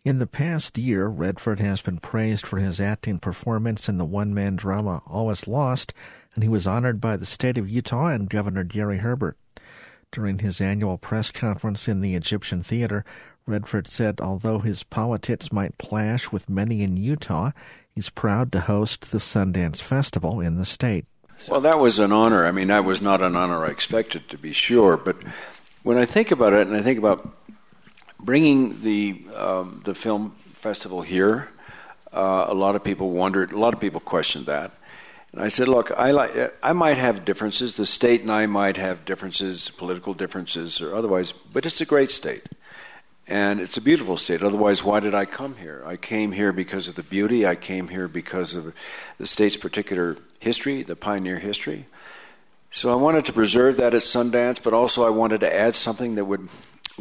In the past year, Redford has been praised for his acting performance in the one-man drama All Is Lost, and he was honored by the state of Utah and Governor Gary Herbert. During his annual press conference in the Egyptian Theater, Redford said although his politics might clash with many in Utah, he's proud to host the Sundance Festival in the state. Well, that was an honor. I mean, that was not an honor I expected, to be sure, but when I think about it, and I think about bringing the film festival here, a lot of people wondered, a lot of people questioned that. And I said, look, I might have differences, the state and I might have differences, political differences or otherwise, but it's a great state. And it's a beautiful state. Otherwise, why did I come here? I came here because of the beauty. I came here because of the state's particular history, the pioneer history. So I wanted to preserve that at Sundance, but also I wanted to add something that would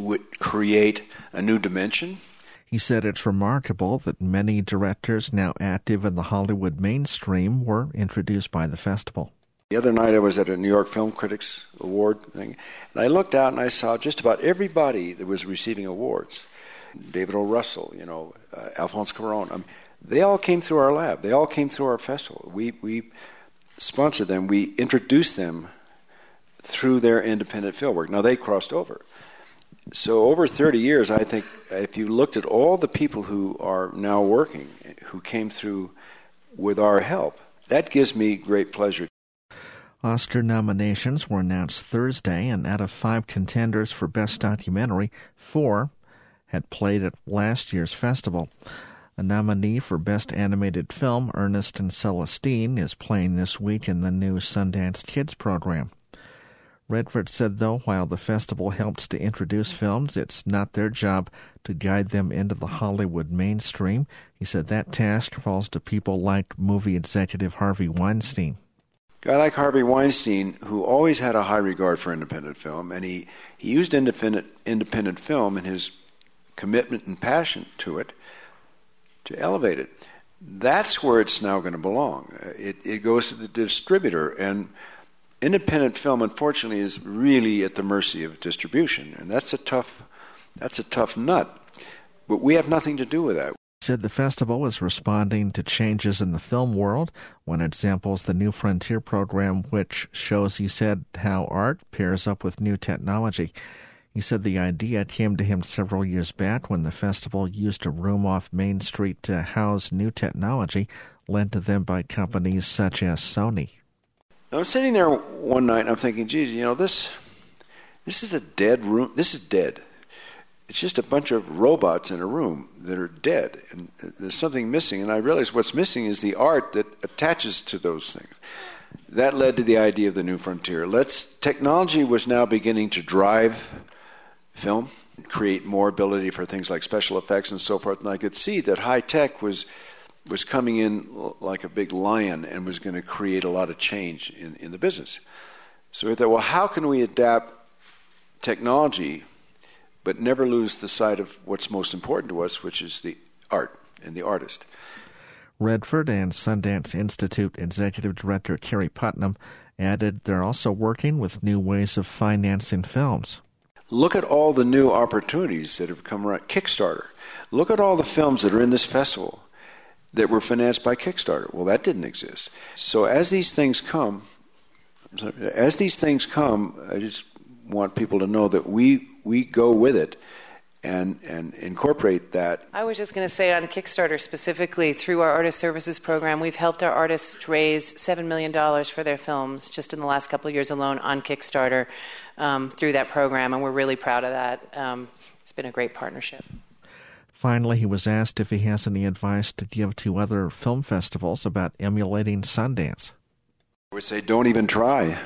create a new dimension. He said it's remarkable that many directors now active in the Hollywood mainstream were introduced by the festival. The other night I was at a New York Film Critics Award thing, and I looked out and I saw just about everybody that was receiving awards. David O. Russell, Alfonso Cuarón. They all came through our lab. They all came through our festival. We sponsored them. We introduced them through their independent film work. Now, they crossed over. So over 30 years, I think if you looked at all the people who are now working, who came through with our help, that gives me great pleasure. Oscar nominations were announced Thursday, and out of 5 contenders for Best Documentary, 4 had played at last year's festival. A nominee for Best Animated Film, Ernest and Celestine, is playing this week in the new Sundance Kids program. Redford said, though, while the festival helps to introduce films, it's not their job to guide them into the Hollywood mainstream. He said that task falls to people like movie executive Harvey Weinstein. A guy like Harvey Weinstein, who always had a high regard for independent film, and he used independent film and his commitment and passion to it to elevate it. That's where it's now going to belong. It goes to the distributor, and independent film, unfortunately, is really at the mercy of distribution, and that's a tough nut. But we have nothing to do with that. He said the festival is responding to changes in the film world. One example is the New Frontier program, which shows, he said, how art pairs up with new technology. He said the idea came to him several years back when the festival used a room off Main Street to house new technology lent to them by companies such as Sony. I was sitting there one night and I'm thinking, geez, this is a dead room. This is dead. It's just a bunch of robots in a room that are dead, and there's something missing. And I realized what's missing is the art that attaches to those things. That led to the idea of the New Frontier. Technology was now beginning to drive film, create more ability for things like special effects and so forth. And I could see that high tech was coming in like a big lion and was going to create a lot of change in the business. So we thought, well, how can we adapt technology but never lose the sight of what's most important to us, which is the art and the artist? Redford and Sundance Institute Executive Director Kerry Putnam added they're also working with new ways of financing films. Look at all the new opportunities that have come around. Kickstarter. Look at all the films that are in this festival that were financed by Kickstarter. Well, that didn't exist. So as these things come, I just want people to know that we go with it and incorporate that. I was just going to say on Kickstarter specifically, through our Artist Services Program, we've helped our artists raise $7 million for their films just in the last couple of years alone on Kickstarter through that program, and we're really proud of that. It's been a great partnership. Finally, he was asked if he has any advice to give to other film festivals about emulating Sundance. I would say don't even try.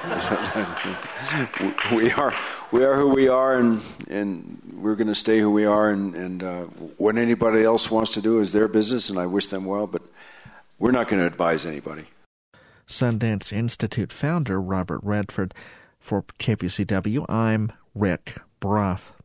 we are who we are, and we're going to stay who we are, and what anybody else wants to do is their business, and I wish them well, but we're not going to advise anybody. Sundance Institute founder Robert Redford. For KPCW, I'm Rick Brough.